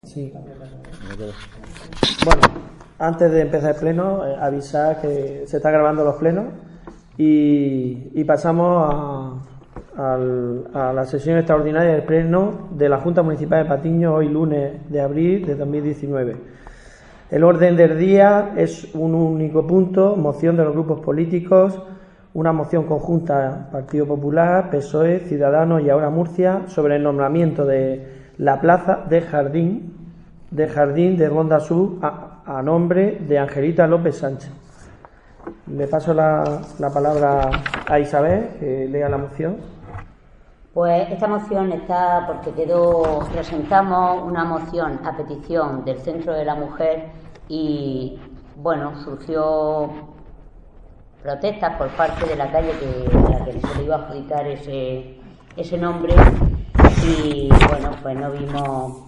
Sí. Bueno, antes de empezar el pleno, avisar que se están grabando los plenos y pasamos a la sesión extraordinaria del pleno de la Junta Municipal de Patiño, hoy lunes de abril de 2019. El orden del día es un único punto: moción de los grupos políticos, una moción conjunta Partido Popular, PSOE, Ciudadanos y Ahora Murcia sobre el nombramiento de la plaza de jardín de Ronda Sur a nombre de Angelita López Sánchez. Le paso la palabra a Isabel, que lea la moción. Pues esta moción está porque presentamos una moción a petición del Centro de la Mujer y, bueno, surgió protestas por parte de la calle a la que se le iba a adjudicar ese nombre y, bueno, pues no vimos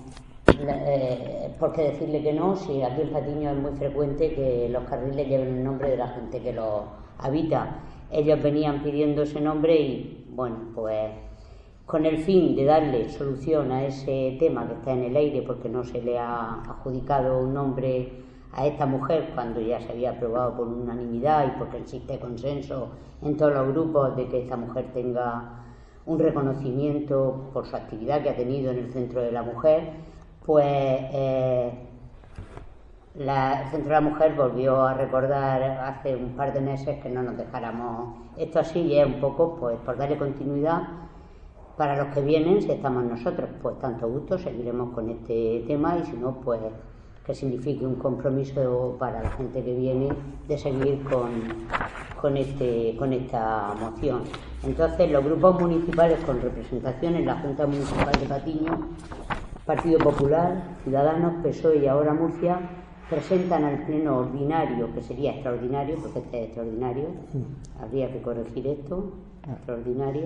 por qué decirle que no, si aquí en Patiño es muy frecuente que los carriles lleven el nombre de la gente que los habita. Ellos venían pidiendo ese nombre y, bueno, pues con el fin de darle solución a ese tema que está en el aire porque no se le ha adjudicado un nombre a esta mujer cuando ya se había aprobado por unanimidad y porque existe consenso en todos los grupos de que esta mujer tenga un reconocimiento por su actividad que ha tenido en el Centro de la Mujer, pues el Centro de la Mujer volvió a recordar hace un par de meses que no nos dejáramos esto así, y es un poco pues por darle continuidad para los que vienen. Si estamos nosotros, pues tanto gusto, seguiremos con este tema, y si no, pues que signifique un compromiso para la gente que viene de seguir con esta moción. Entonces, los grupos municipales con representación en la Junta Municipal de Patiño, Partido Popular, Ciudadanos, PSOE y Ahora Murcia, presentan al pleno ordinario, que sería extraordinario, porque este es extraordinario, habría que corregir esto, extraordinario,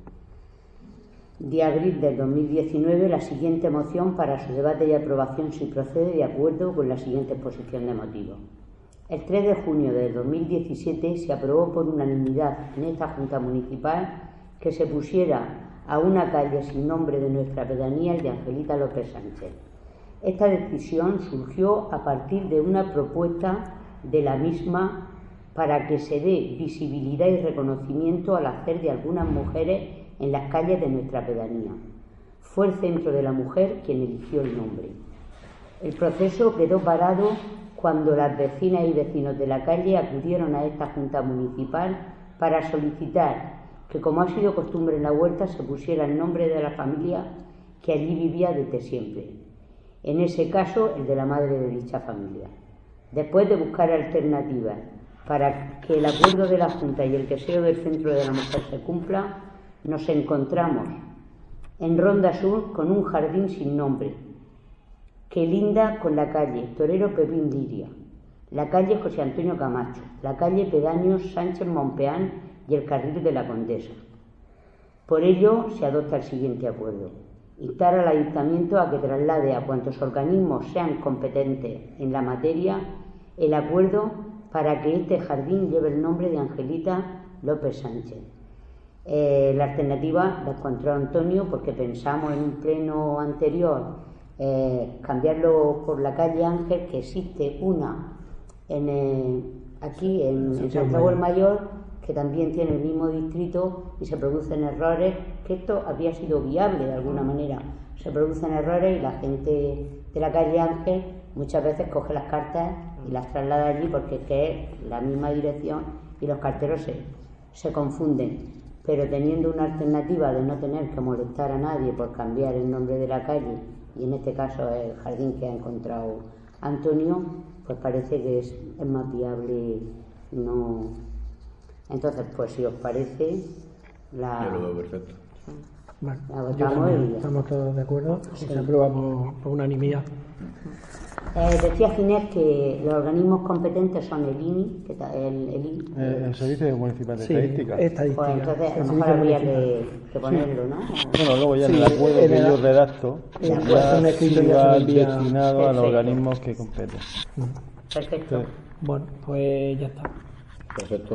de abril del 2019, la siguiente moción para su debate y aprobación si procede de acuerdo con la siguiente exposición de motivos. El 3 de junio de 2017 se aprobó por unanimidad en esta Junta Municipal que se pusiera a una calle sin nombre de nuestra pedanía, el de Angelita López Sánchez. Esta decisión surgió a partir de una propuesta de la misma para que se dé visibilidad y reconocimiento al hacer de algunas mujeres en las calles de nuestra pedanía. Fue el Centro de la Mujer quien eligió el nombre. El proceso quedó parado cuando las vecinas y vecinos de la calle acudieron a esta Junta Municipal para solicitar que, como ha sido costumbre en la huerta, se pusiera el nombre de la familia que allí vivía desde siempre, en ese caso el de la madre de dicha familia. Después de buscar alternativas para que el acuerdo de la Junta y el deseo del Centro de la Mujer se cumpla, nos encontramos en Ronda Sur con un jardín sin nombre que linda con la calle Torero Pepín Liria, la calle José Antonio Camacho, la calle Pedáneo Sánchez Mompeán y el carril de la Condesa. Por ello se adopta el siguiente acuerdo: instar al Ayuntamiento a que traslade a cuantos organismos sean competentes en la materia el acuerdo para que este jardín lleve el nombre de Angelita López Sánchez. La alternativa la encontró Antonio porque pensamos en un pleno anterior cambiarlo por la calle Ángel, que existe una aquí en San Raúl Mayor, que también tiene el mismo distrito, y se producen errores, que esto habría sido viable de alguna manera. Se producen errores y la gente de la calle Ángel muchas veces coge las cartas y las traslada allí porque es la misma dirección y los carteros se confunden. Pero teniendo una alternativa de no tener que molestar a nadie por cambiar el nombre de la calle, y en este caso el jardín que ha encontrado Antonio, pues parece que es más viable. No. Entonces, pues si os parece, Yo lo veo perfecto. Bueno, la votamos y estamos todos de acuerdo, sí. Se aprueba por unanimidad. Decía Ginés que los organismos competentes son el INI, el Servicio Municipal de Estadística. Pues entonces a lo mejor habría que ponerlo, ¿no? Bueno, luego ya en el acuerdo que yo redacto ya va destinado a los organismos que competen. Perfecto. Bueno, pues ya está. Perfecto.